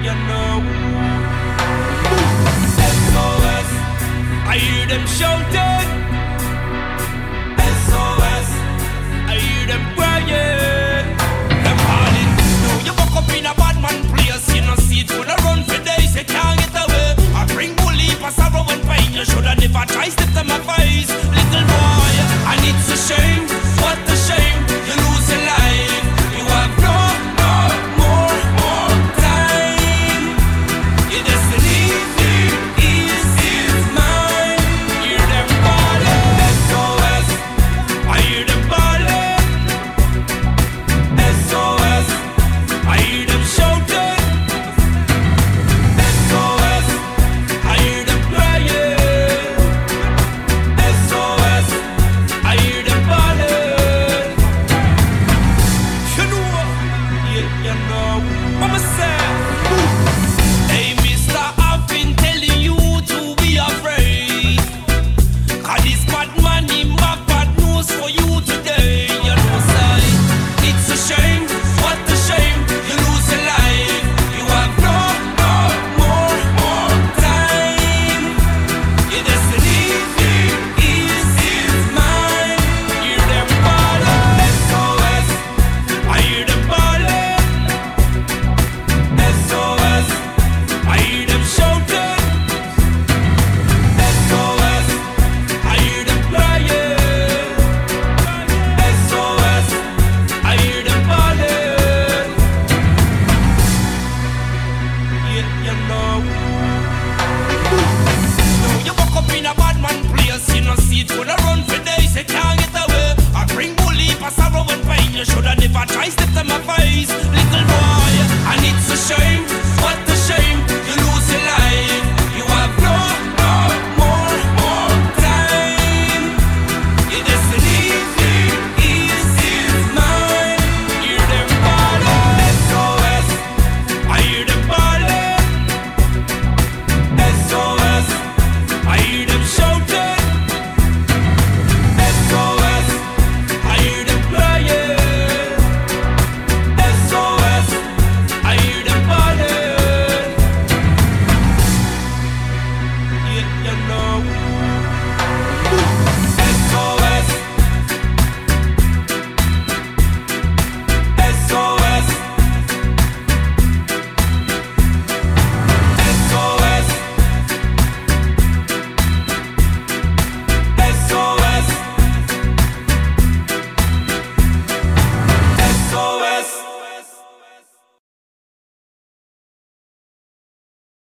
you know. SOS, I hear them shouting. SOS, I hear them crying. Them calling. No, you woke up in a bad man place. You know, see it gonna run for days. You can't get away. I bring bully for sorrow and pain. You shoulda never try step to my face, little boy. And it's a shame, what a shame. You lose your life. You have no more time. Your destiny is mine. Hear them calling. SOS, I hear them calling. SOS, I hear them shouting. SOS, I hear them crying. SOS, I hear them calling. You know, yeah, you know. Mama said,